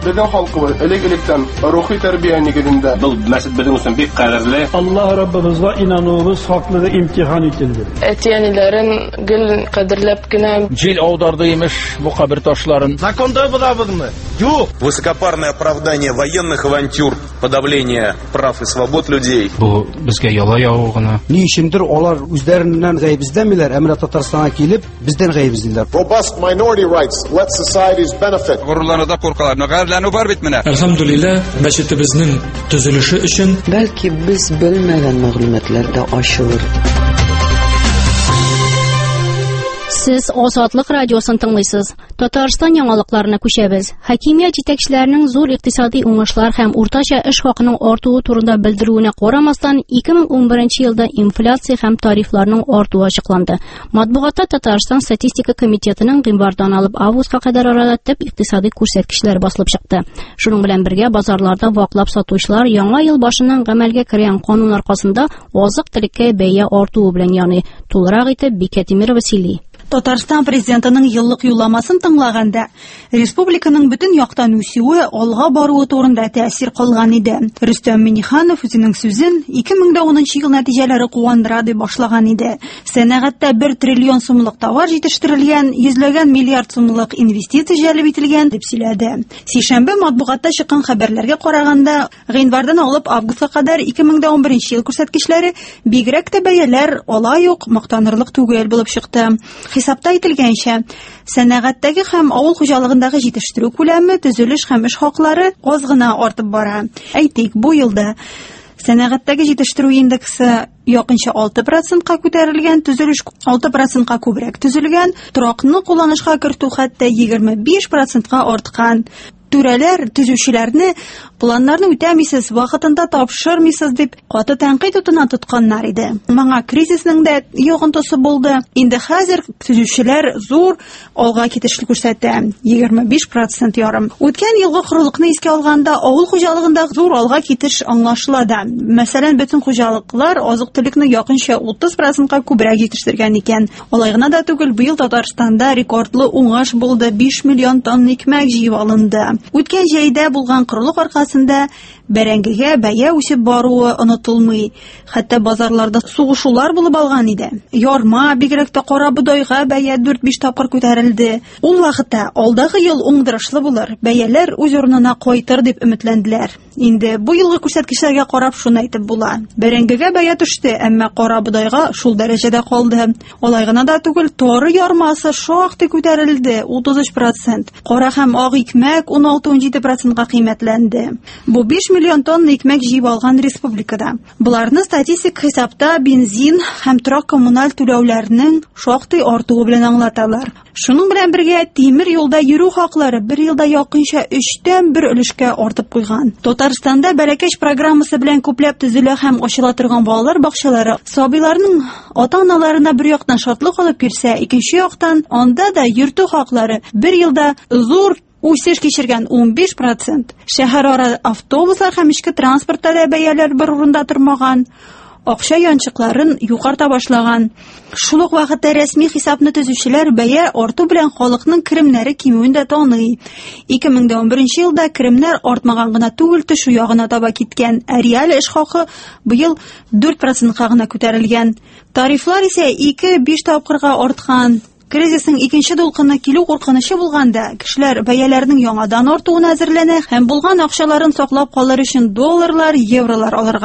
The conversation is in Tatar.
Безнең халкыбыз элек-электән рухи тәрбия нигезендә. Бу мәсәл безнең өчен бик кадерле. Allah Rabbimizga inanuvımız hakkında imtihan edildi. Etiyanilerin gül kadirlep güne Cil avdardıymış bu kabir taşların. Законда булабызмы? Юк. Высокопарное оправдание военных авантюр, подавление прав и свобод людей. Bu bizga яла явыгына. Ни өчендер алар үзләреннән гаебиздәмиләр, әмма Татарстанга килеп бездән гаебиздиләр. Robust minority rights let societies benefit. Гурурлануда куркаларны гайрләнү бар бит менә. Әлхәмдүлилләh, мәчетебезнең төзелеше өчен бәлки без белмәгән мәгълүматлар да ачылыр. Siz Azadlık Radyosu'nu tınlıyorsunuz. Tataristan yangalıklarına köşəbiz. Hakimiyet җитәкчеләренең зур икътисади уңышлар һәм уртача эш хакының артуы турында белдерүенә карамастан, 2011 елда инфляция һәм тарифларның артуы ачыкланды. Матбугатта Татарстан статистика комитетының гыйнвардан алып августка кадәр арада төп икътисади күрсәткечләр басылып чыкты. Шуның белән бергә базарларда ваклап сатучылар яңа ел башыннан гамәлгә кергән канун аркасында азык-төлеккә бәя артуы белән яный. Тулырак итеп Бикәтимирова сөйли. Татарстан президентының еллык юлламасын тыңлаганда, республиканың бүтән яктан үсүе, алга баруы турында тәэсир кылган иде. Рөстәм Миңнеханов үзенең сүзен 2010 ел нәтиҗәләре куандыра дип башлаган иде. Сәнәгатьтә 1 триллион сумлык товар җитештерелгән, йөзләгән миллиард сумлык инвестиция җәлеп ителгән дип сөйләде. Сишәмбе матбугатта чыккан хәбәрләргә караганда, гыйнвардан алып августка кадәр 2011 ел күрсәткечләре бигрәк тә бәяләр алай ук мактанырлык түгел булып чыкты. Хисапта ителгәнчә, сәнәгатьтәге һәм авыл хуҗалыгындагы җитештерү күләме, төзелеш һәм эш хаклары аз гына артып бара. Әйтик, бу елда сәнәгатьтәге җитештерү индексы якынча 6%-ка күтәрелгән, төзелеш 6%-ка күбрәк төзелгән, торакны кулланышка кертү хәтта 25%-ка арткан. Түрәләр төзүчеләрне планнарны үтәмисез, вакытында тапшырмыйсыз дип каты тәнкыйть утына тотканнар иде. Моңа кризисның да йогынтысы булды. Инде хәзер төзүчеләр зур алга китешлек күрсәтә, 25% ярым. Үткән елгы корылыкны искә алганда, авыл хуҗалыгында зур алга китеш аңлашыла да. Мәсәлән, бөтен хуҗалыклар азык-төлекне якынча 30%-ка күбрәк җитештерген икән. Алай гына да түгел, быел Татарстанда рекордлы уңыш булды, 5 миллион тонна икмәк җыеп алынды. Үткән җәйдә булган корылык аркасында бәрәңгегә бәя үсеп баруы онытылмый. Хәтта базарларда сугышулар булып алган иде. Ярма, бигрәк тә кара бодайга бәя 4-5 тапкыр күтәрелде. Ул вакытта алдагы ел уңдырышлы булыр, бәяләр үз урынына кайтыр дип өметләнделәр. Инде бу елгы күрсәткечләргә карап шуны әйтеп була. Бәрәңгегә бәя төште, әмма кара бодайга шул дәрәҗәдә калды. Алай гына да түгел, тары ярмасы шактый күтәрелде, 33%. Кара һәм ак икмәк 16-17%-ка кыйммәтләнде. Бу 5 миллион тонна икмәк җыеп алган республикада. Буларны статистик хисапта бензин һәм торак коммуналь түләүләрнең шактый артуы белән аңлаталар. Шуның белән бергә тимер юлда йөрү хаклары 1 елда якынча 3тән 1 өлешкә артып куйган. Татарстанда бәләкәч программасы белән күпләп төзелә һәм ачыла торган балалар бакчалары сабыйларның ата-аналарына бер яктан шатлык алып килсә, икенче яктан анда да йөртү хаклары 1 елда зур үсеш кичергән 15%. Шәһәрара автобуслар һәм ичке транспортта да бәяләр бер урында тормаган. Акча янчыкларын югарта башлаган. Шул ук вакытта рәсми хисапны төзүчеләр бәя арту белән халыкның керемнәре кимүен дә таный. 2011 елда керемнәр артмаган гына түгел, төшү ягына таба киткән. Реаль эш хакы быел 4%-ка гына күтәрелгән. Тарифлар исә 2-5 тапкырга арткан. Кризисның икенче дулкынына килү куркынычы булганда, кешеләр бәяләрнең яңадан артуына әзерләнә һәм булган акчаларын саклап калыр өчен долларлар, евролар алырга